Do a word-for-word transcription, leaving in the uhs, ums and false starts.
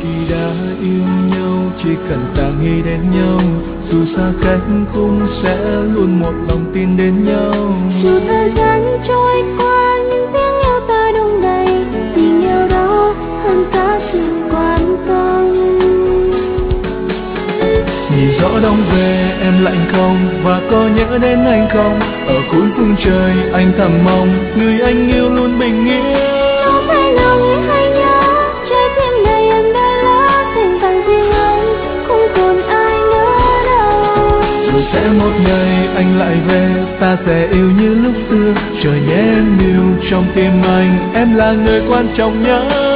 Khi đã yêu nhau chỉ cần ta nghĩ đến nhau, dù xa cách cũng sẽ luôn một lòng tin đến nhau. Dù thời gian trôi qua nhưng tiếng yêu ta đông đầy, tình yêu đó hơn cả sự quan tâm. Nhìn rõ đông về em lạnh không, và có nhớ đến anh không? Ở cuối khung trời anh thầm mong người anh yêu luôn bình yên. Có phải nào người hay nhớ, trái tim này em đã lỡ, tình càng riêng anh không còn ai nữa đâu. Rồi sẽ một ngày anh lại về, ta sẽ yêu như lúc xưa. Chờ nhé em yêu trong tim anh, em là người quan trọng nhất.